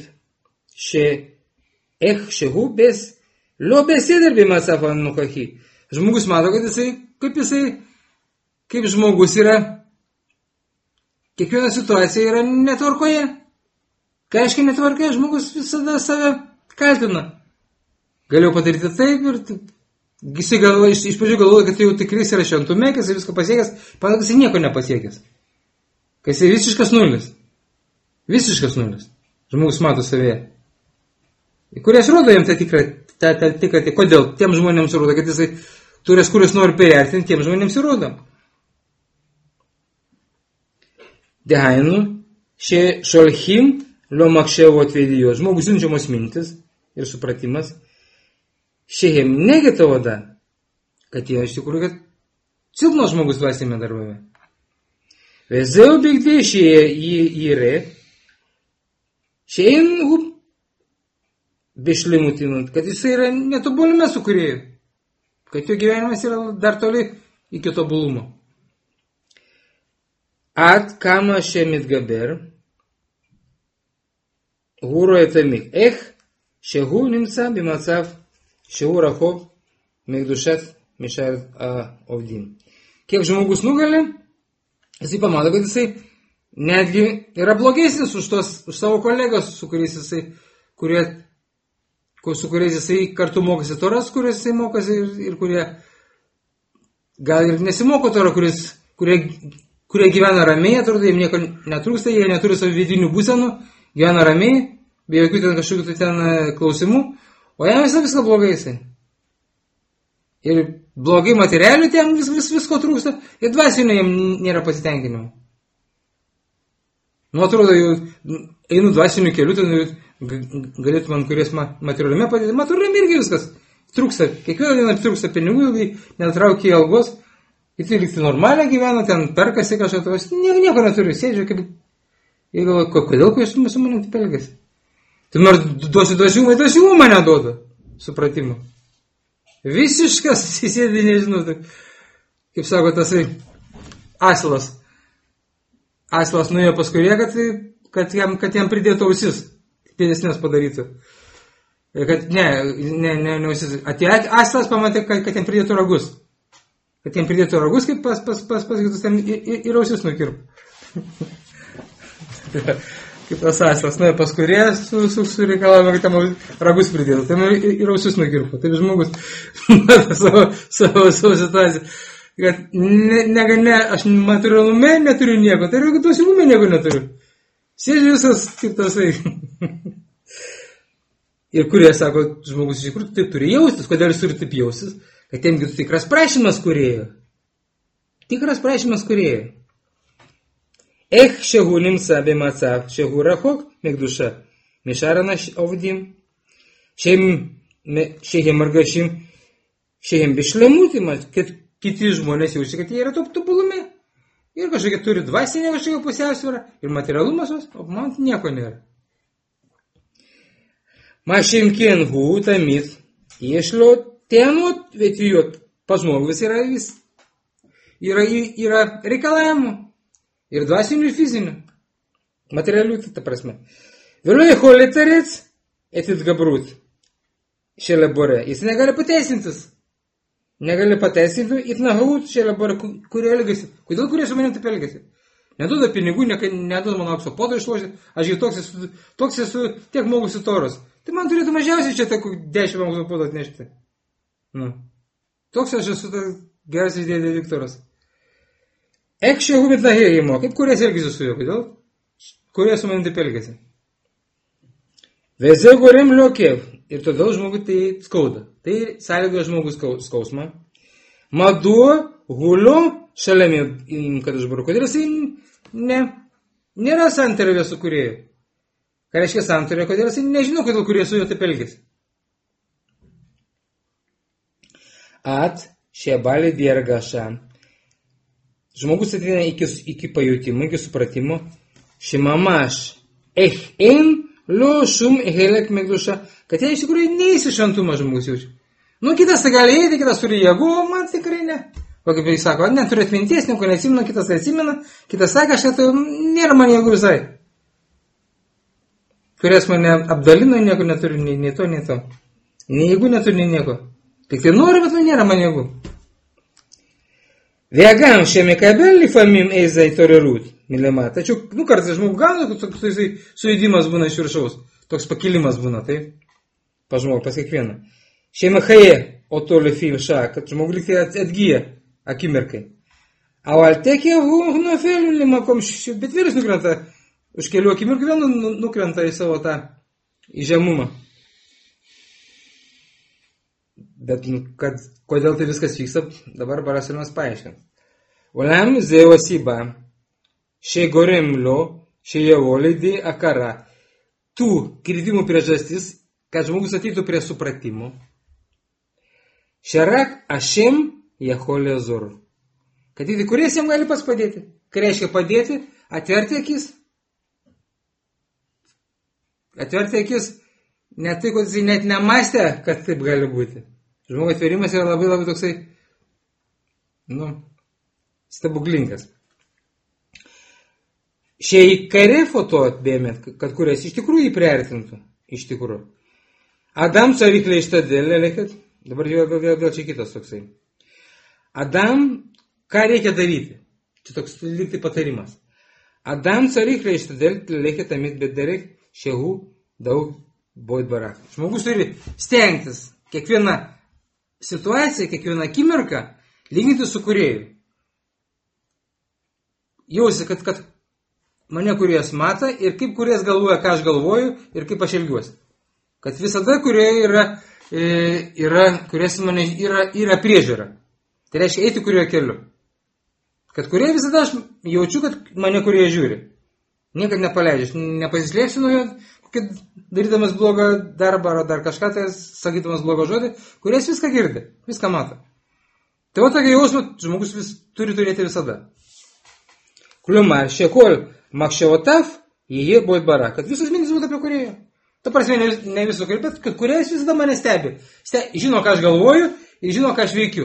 שאיך שהוא בס, לא בסדר במצב הנוכחי. Žmogus mato, kad jisai, kaip jisai, kaip žmogus yra, kiekviena situacija yra netvarkoje. Ką aiškiai netvarkoje, žmogus visada save kaltina. Galėjau padaryti taip ir jisai galvo, iš, iš pradžių galvoja, kad jau tikris yra šventume, kad jisai viską pasiekęs, panašu, kad jisai nieko nepasiekęs. Kad jisai visiškas nulis. Visiškas nulis. Žmogus mato savėje. Kurias rodo jam tą tikrą, tą, tą tikrą, tai kodėl tiem žmonėms rodo, kad jisai turės, kurias nori pervertinti, tiem žmonėms rodo. Dehainu, šie šolchim, lo makševo atvėdijo. Žmogus siunčiamos mintis ir supratimas. Šiehem negita vada, kad jie iš tikrųjų, kad silpnos žmogus dvasime darbame. Vezeu bigdė šie įre, šiein hu bešlimutinant, kad jis yra netobulime su kūrėju, kad jo gyvenimas yra dar toli iki tobulumo. At kama shemit gaber, huro etamik, ech, shehu nimtsa bimatsav, shehu rachov, mekdushat, mishar ovdim. Kiek žmogus nugali, jisai pamato, kad jisai netgi yra blogesnis už, tos, už savo kolegos, su kuriais jisai, kurie, su kuriais jisai kartu mokosi toras, kuriais jisai mokosi ir, ir kurie gal ir nesimoko torą, kuris, kurie, kurie gyvena ramiai, atrodo, jiems nieko netrūksta, jie neturi savo vidinių būsenų, gyvena ramiai, be jokių ten kažkokių ten klausimų, o jam visą viską blogai jisai. Ir blogai materialių ten vis, vis, visko trūksta, ir dvasinio jam nėra pasitenkinimo. Nu, atrodo, jau einu dvasiniu keliu, ten galėtų man kuris materialiame padėti, materialiame irgi viskas trūksta, kiekvieną dieną trūksta pinigų, ilgai netraukia algos, ir tai likti normaliai gyvena, ten perkasi kažką, nieko, nieko neturi, sėdžiu, kaip, ir galvoju, kodėl kai su manim taip elgiasi? Tai nors duosiu dvasiumą, dvasiumą mane duoda, supratimu. Visiškas, įsėdė, nežinau, tai, kaip sako tasai, asilas. Asilas nuėjo pas kurį, kad, kad, jam, kad jam pridėtų ausis, didesnės padarytų. Ir kad, ne, ne, ne, ne ausis. Atėjo asilas, pamatė, kad, kad jam pridėtų ragus. Kad jam pridėtų ragus, kaip pas, pas, pas, pas kitus, ten ir, ir, ir ausis nukirp. Kaip tas asilas nuėjo pas kurį, su, su, su reikalavimą, kad jam ragus pridėtų. Ten ir, ir ausis nukirpo. Taip žmogus savo, savo, savo situaciją. Kad ne, ne, ne, aš materialume neturiu nieko, tai yra, kad dvasilume nieko neturiu. Sėdžiu visas kaip tasai. Ir kurie sako, žmogus iš tikrųjų taip turi jaustis, kodėl jis turi taip jaustis, kad jam tikras prašymas kūrėjo. Tikras prašymas kūrėjo. Ech shehu nimsa bimatsav, shehu rachok mekdusha, misharana ovdim, shehem margashim, shehem bishlemutim, kad kiti žmonės jaučia, kad jie yra top tobulume. Ir kažkokia turi dvasinė kažkokia pusiausvyrą ir materialumas, o man nieko nėra. Машим кенгу тамид, ешло тянут, ведь ее пожмогвыс yra vis, yra, yra reikalavimų, ir dvasinių, ir fizinių, materialių, ta prasme. Vėliau יכול לתרץ את התגברות של הבורא, jis negali pateisintis, negali pateisinti התנהגות של הבורא, kurie elgiasi, kodėl kurie su manim taip elgiasi. Neduoda pinigų, neduoda mano aukso poto išlošti, aš jau toks esu, toks esu tiek mogusi toros. Tai man turėtų mažiausiai čia tak dešimt aukso poto atnešti. Nu. Toks aš esu gerasis dėdė Viktoras. Ek šehu mitnahėjimo, kaip kurias elgisi su juo, kodėl? Kurie su manim taip elgisi. Veze gorem liokėv. Ir todėl žmogui tai skauda. Tai sąlygoja žmogus skausmą. Maduo guliu šalia kad aš baru. Kodėl jisai ne, nėra santarvė su kūrėju. Ką reiškia santarvė, kodėl jisai nežino, kodėl kūrėjas su juo taip elgėsi. At šebalį diergašą. Žmogus ateina iki, iki pajutimo, iki supratimo. Šimamaš ech en lo šum helek megduša. Kad jie iš tikrųjų neįsišantumą žmogus jaučia. Nu, kitas tai gali eiti, kitas turi jėgų, man tikrai ne. O kaip jis sako, neturi atminties, nieko neatsimena, kitas tai atsimena, kitas sako, aš tai nėra man jėgų visai. Kurias mane apdalino, nieko neturi, nei, nei to, nei to. Nei jėgų neturi, nei nieko. Tik tai nori, bet man nėra man jėgų. Vėgam šiame kabelį famim eizai torerūt, mylima. Tačiau, nu, kartais žmogų gauna, toks sujudimas būna iš viršaus. Toks pakilimas būna, taip? Pa žmogų, pas kiekvieną. Šiame haje, o to lefil ša, kad žmogų liktai atgyja akimirkai. O altekė, nufeliu limakom, bet vyras nukrenta, už kelių akimirkų vėl nukrenta į savo tą į žemumą. Bet, kad, kodėl tai viskas vyksta, dabar Barasinas paaiškins. Olam zeo siba, šie goremlo, šie javolidį akara. Tų kritimų priežastis, kad žmogus ateitų prie supratimo. Šerak Ašem Jecholė Zor. Kad tai kuris jam gali pas padėti? Ką reiškia padėti? Atverti akis. Atverti akis net tai, kad jis net nemastė, kad taip gali būti. Žmogaus atvėrimas yra labai labai toksai, nu, stebuklingas. Šiai kare foto atbėmėt, kad kurias iš tikrųjų jį priartintų. Iš tikrųjų. Adam צריך להשתדל ללכת, dabar jau vėl, vėl čia kitas toksai. Adam, ką reikia daryti? Čia toks likti patarimas. Adam צריך להשתדל ללכת תמיד בדרך שהוא daug בו יתברך. Žmogus turi stengtis kiekvieną situaciją, kiekvieną akimirką lyginti su kūrėju. Jausi, kad, kad mane kūrėjas mato ir kaip kūrėjas galvoja, ką aš galvoju ir kaip aš elgiuosi. Kad visada kūrėjai yra, yra, kūrėjas mane yra, yra priežiūra. Tai reiškia eiti kūrėjo keliu. Kad kūrėjai visada aš jaučiu, kad mane kūrėjai žiūri. Niekad nepaleidžiu, aš nepasislėpsiu nuo jo, kad darydamas blogą darbą ar dar kažką, tai sakydamas blogą žodį, kūrėjas viską girdi, viską mato. Tai o tokį jausmą žmogus vis, turi turėti visada. Kliumar, šekol, makščiaotav, jie buvo bara, kad visos mintis būtų apie kūrėją. Ta prasme, ne, ne viso kūrėjo, bet kad kūrėjas visada mane stebi. Ste, žino, ką aš galvoju ir žino, ką aš veikiu.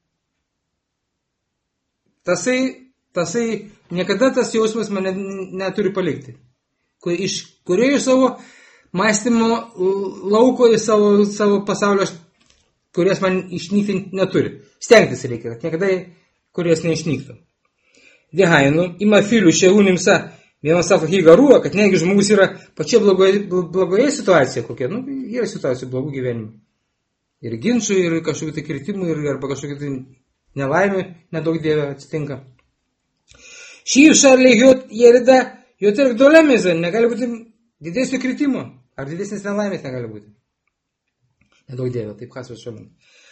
Tasai, tasai, niekada tas jausmas mane neturi palikti. Iš kūrėjų savo mąstymo lauko į savo, savo pasaulio, kūrėjas man išnykti neturi. Stengtis reikia, kad niekada kūrėjas neišnyktų. Dehainu, ima filių šiaų nimsa, vienas sako, kai garuo, kad negi žmogus yra pačia blogoje, blogoje situacija kokia. Nu, yra situacijų blogų gyvenimų. Ir ginčių, ir kažkokių tai kirtimų, ir arba kažkokių tai nelaimė, nedaug dievė atsitinka. Šį šarliai jėrida, jo tarp dolėmėse, negali būti didesnio kritimo, ar didesnės nelaimės negali būti. Nedaug dievė, taip kas vašuomen.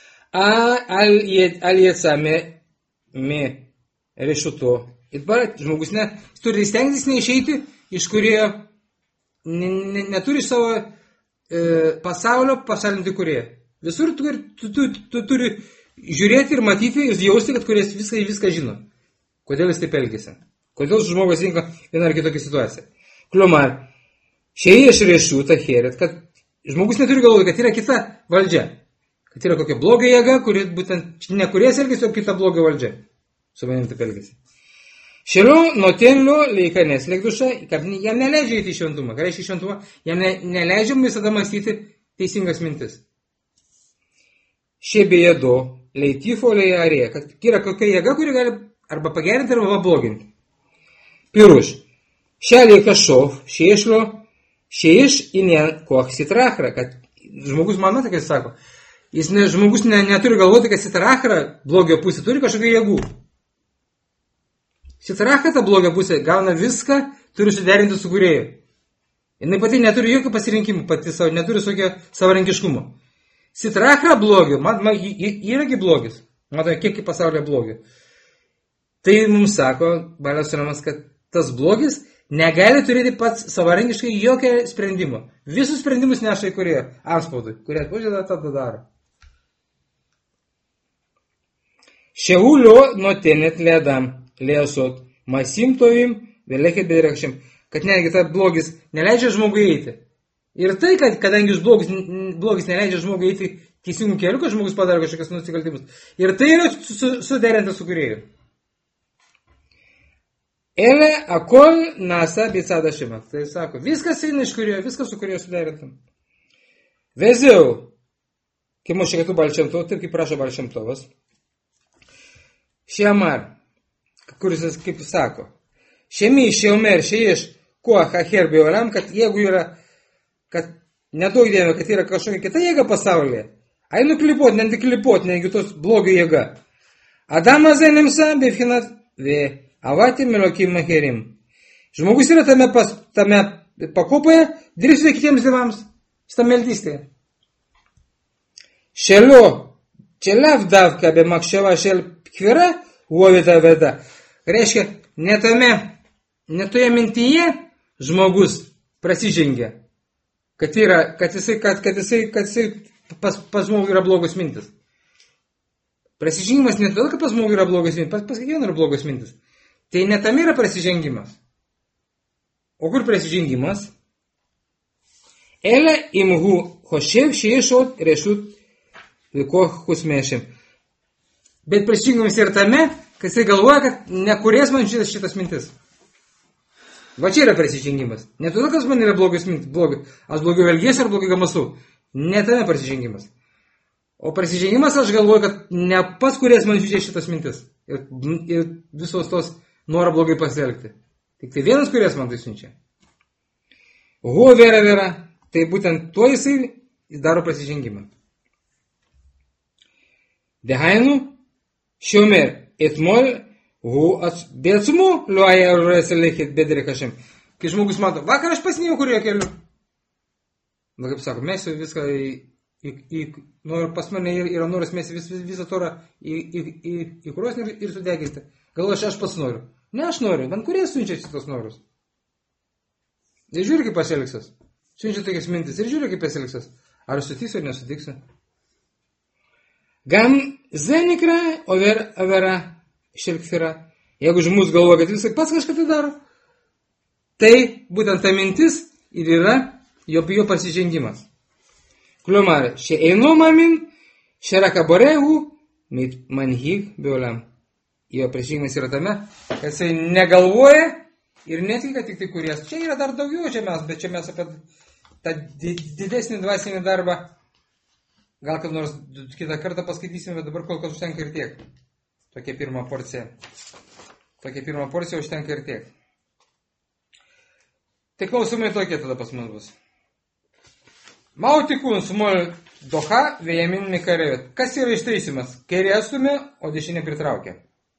Al jėtsa me, me rešuto. Ir bara, žmogus ne, turi stengtis neišeiti iš kūrėjo, ne, ne, neturi savo e, pasaulio pasalinti kūrėjo. Visur tu, tu, tu, tu turi žiūrėti ir matyti ir jausti, kad kūrėjas viską, viską žino. Kodėl jis taip elgėsi? Kodėl žmogus rinko vieną ar kitokią situaciją? Kliumar, šiai aš rešiu tą heret, kad žmogus neturi galvoti, kad yra kita valdžia. Kad yra kokia bloga jėga, kuri būtent ne kūrėjas elgėsi, o kita bloga valdžia. Su manim taip elgėsi. Šėliu nuotenliu leikanes lekduša, kad jam neleidžia įti šventumą. Ką reiškia šventumą? Jam ne, neleidžia visada mąstyti teisingas mintis. Šie beje du, leitifo leiarė, kad yra kokia jėga, kuri gali arba pagerinti, arba pabloginti. Piruš, šią leiką šov, šėšlo, šėš inien koch sitrachra, kad žmogus man mato, kad jis sako, jis ne, žmogus ne, neturi galvoti, kad sitrachra blogio pusė turi kažkokią jėgų. Sitracha ta bloga pusė gauna viską, turi suderinti su kūrėju. Jis pati neturi jokio pasirinkimų, pati savo, neturi sokio savarankiškumo. Sitracha blogio, mat, mat, yragi blogis. Matome, kiek pasaulyje blogio. Tai mums sako, Baliaus Ramas, kad tas blogis negali turėti pats savarankiškai jokio sprendimo. Visus sprendimus neša į kūrėją, anspaudui, kurie atpožiūrė tada daro. Šeulio nuotenet ledam. Lėsot, masim tovim, vėlėkit bedrekšim, kad netgi ta blogis neleidžia žmogui eiti. Ir tai, kad kadangi blogis, blogis neleidžia žmogui eiti teisingų kelių, kad žmogus padaro kažkokias nusikaltimus. Ir tai yra su, suderinta su kūrėju. Ele akol nasa bicada šima. Tai sako, viskas eina iš kūrėjo, viskas su kūrėjo suderinta. Vezeu, kaip mūsų šiekėtų balčiamtovas, taip kaip prašo balčiamtovas. Šiamar. Kuris, kaip sako, šiami šiomer, šiaiš, kuo hacher bioram, kad jeigu yra, kad nedaug dėmė, kad yra kažkokia kita jėga pasaulyje, ai nuklipot, netgi klipot, netgi tos blogio jėga. Adamas zainimsa, befhinat, ve, avati melokim maherim. Žmogus yra tame, pas, tame pakopoje, dirbsite kitiems dievams, stameldystėje. Šelio, čia lav davka, be makščiava šel kvira, uovita veda. Reiškia, netame, netoje mintyje žmogus prasižengia, kad, yra, kad jisai, kad, kad jisai, kad jisai pas, pas žmogų yra blogos mintis. Prasižengimas ne todėl, kad pas žmogų yra blogos mintis, pas, pas kiekvieną yra blogos mintis. Tai netame yra prasižengimas. O kur prasižengimas? אלא אם הוא חושב שיש עוד רשות לכוח חוץ מהשם. Bet priešingumas yra tame, kad jisai galvoja, kad nekurės man šitas, šitas mintis. Va čia yra prasižengimas. Ne todėl, kad man yra blogas mintis, blogas, aš blogiau elgiesiu ar blogai gamasu. Ne tame prasižengimas. O prasižengimas aš galvoju, kad ne pats kurės man šitas mintis. Ir, ir visos tos nora blogai pasielgti. Tik tai vienas kurės man tai siunčia. Huo vera vera. Tai būtent tuo jisai daro prasižengimą. Dehainu. שאומר, אתמול הוא בעצמו לא היה רואה ללכת בדרך השם. Kai žmogus mato, vakar aš pasinėjau kurioje keliu. Na kaip sako, mesiu viską į, į, į noriu, pas mane yra noras mesti vis, vis, visą torą į, į, į, į krosnį ir, ir sudeginti. Gal aš, aš pats noriu. Ne, aš noriu. Man kurie siunčia šitos norus. Ir žiūri, kaip pasielgsias. Siunčia tokias mintis ir žiūri, kaip pasielgsias. Ar sutiksiu ar nesutiksiu. Gam זה נקרא עובר עבירה של כפירה. Jeigu žmogus galvoja, kad jis pats kažką tai daro, tai būtent ta mintis ir yra jo, jo prasižengimas. כלומר, שאינו מאמין שרק הבורא הוא מנהיג בעולם. Jo prasižengimas yra tame, kad jisai negalvoja ir netiki, tik tai kuries. Čia yra dar daugiau, čia mes, bet čia mes apie tą didesnį dvasinį darbą gal kad nors kitą kartą paskaitysime, bet dabar kol kas užtenka ir tiek. Tokia pirma porcija. Tokia pirma porcija užtenka ir tiek. Tai klausimai tokie tada pas mus bus. Mao tikūn sumol doha vėjamin mikarevit. Kas yra ištaisimas? Kairė atstumė, o dešinė pritraukia.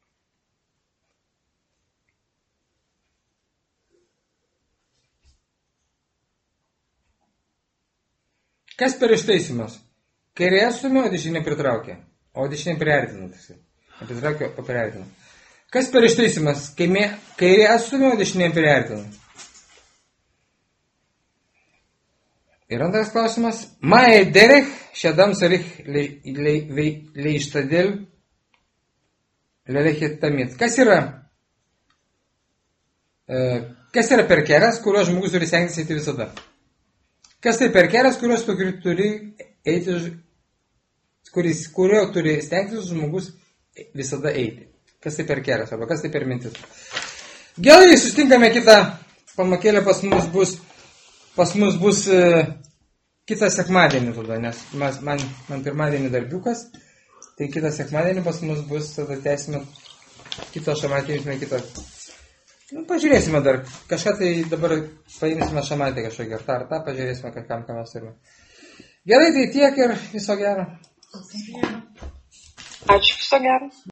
Kas per ištaisimas? Kairė atstumė, o dešinė pritraukia. O dešinė priartina. Pritraukia, o priartina. Kas per ištaisimas? Kairė atstumė, o dešinė priartina. Ir antras klausimas. Mae derech šedam sarich leištadėl lelechit tamit. Kas yra? Kas yra per kelias, kurio žmogus turi stengtis eiti visada? Kas tai per kelias, kurios turi eiti, kuris, kurio turi stengtis žmogus visada eiti. Kas tai per kelias, arba kas tai per mintis. Gerai, sustinkame kitą pamakėlę, pas mus bus, pas mus bus uh, kitą sekmadienį tada, nes mes, man, man pirmadienį darbiukas, tai kitą sekmadienį pas mus bus, tada tęsime kitą šamatį, kitą. Nu, pažiūrėsime dar, kažką tai dabar paimsime šamatį kažkokį, ar tą, ar tą, pažiūrėsime kažkam, ką mes turime. Gerai, tai tiek ir viso gero. Ačiū, viso gero.